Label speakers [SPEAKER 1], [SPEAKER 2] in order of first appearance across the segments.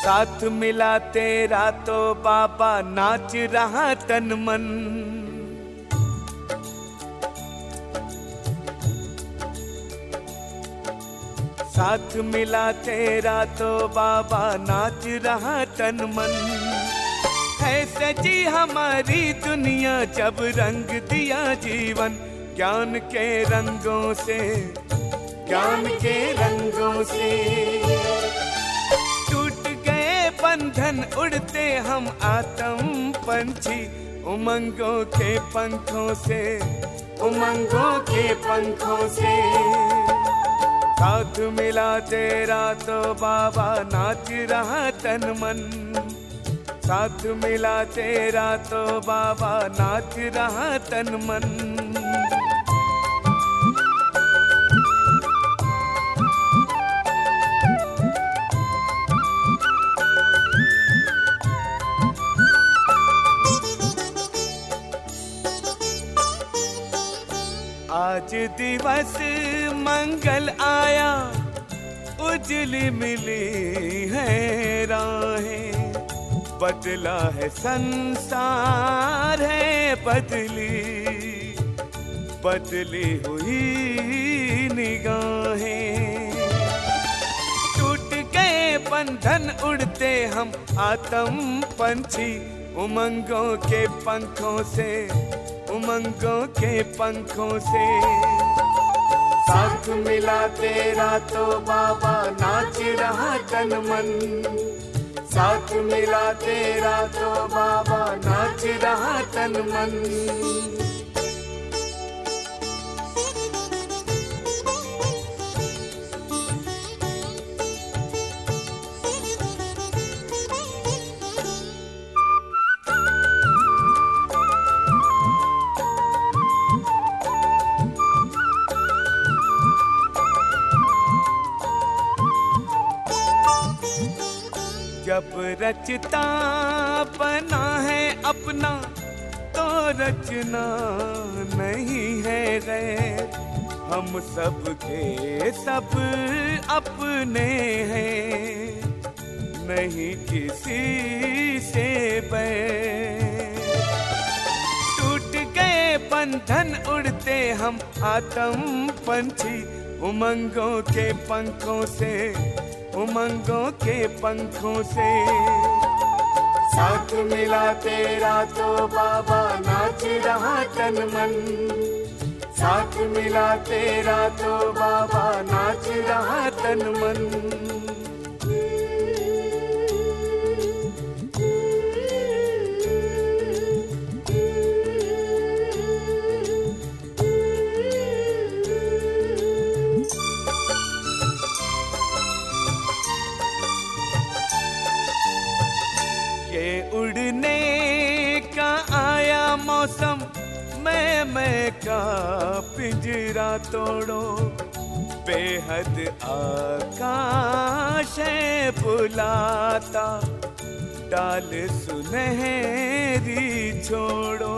[SPEAKER 1] साथ मिला तेरा तो बाबा नाच रहा तन मन। साथ मिला तेरा तो बाबा नाच रहा तन मन। है सजी हमारी दुनिया जब रंग दिया जीवन ज्ञान के रंगों से, ज्ञान के रंगों से। टूट गए बंधन उड़ते हम आत्म पंछी उमंगों के पंखों से, उमंगों के पंखों से। साथ मिला तेरा तो बाबा नाच रहा तन मन। साथ मिला तेरा तो बाबा नाच रहा तन मन। आज दिवस मंगल आया, उजली मिली है राहें। बदला है संसार है बदली, बदली हुई निगाहें। टूट गए बंधन उड़ते हम आत्म पंछी उमंगों के पंखों से, उमंगों के पंखों से। साथ मिला तेरा तो बाबा नाच रहा तन मन। साथ मिला तेरा तो बाबा नाच रहा तन मन। जब रचता बना है अपना तो रचना नहीं है गैर। हम सब के सब अपने हैं, नहीं किसी से बैर। टूट गए बंधन उड़ते हम आत्म पंछी उमंगों के पंखों से, उमंगों के पंखों से। साथ मिला तेरा तो बाबा नाच रहा तन मन। साथ मिला तेरा तो बाबा नाच रहा तन मन। उड़ने का आया मौसम, मैं का पिंजरा तोड़ो। बेहद आकाश है बुलाता, डाल सुनहरी छोड़ो।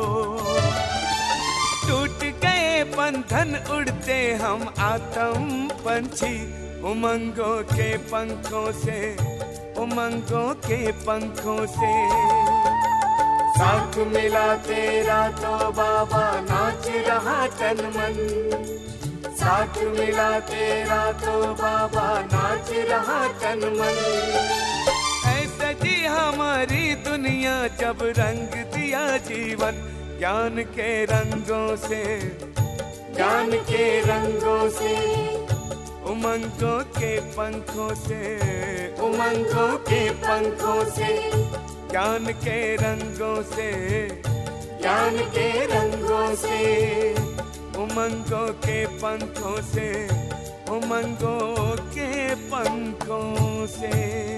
[SPEAKER 1] टूट गए बंधन उड़ते हम आत्म पंछी उमंगों के पंखों से, उमंगों के पंखों से। साथ मिला तेरा तो बाबा नाच रहा तन मन। साथ मिला तेरा तो बाबा नाच रहा तन मन। ऐसा जी हमारी दुनिया जब रंग दिया जीवन ज्ञान के रंगों से, ज्ञान के रंगों से। उमंगों के पंखों से, उमंगों के पंखों से। ज्ञान के रंगों से, ज्ञान के रंगों से। उमंगों के पंखों से, उमंगों के पंखों से।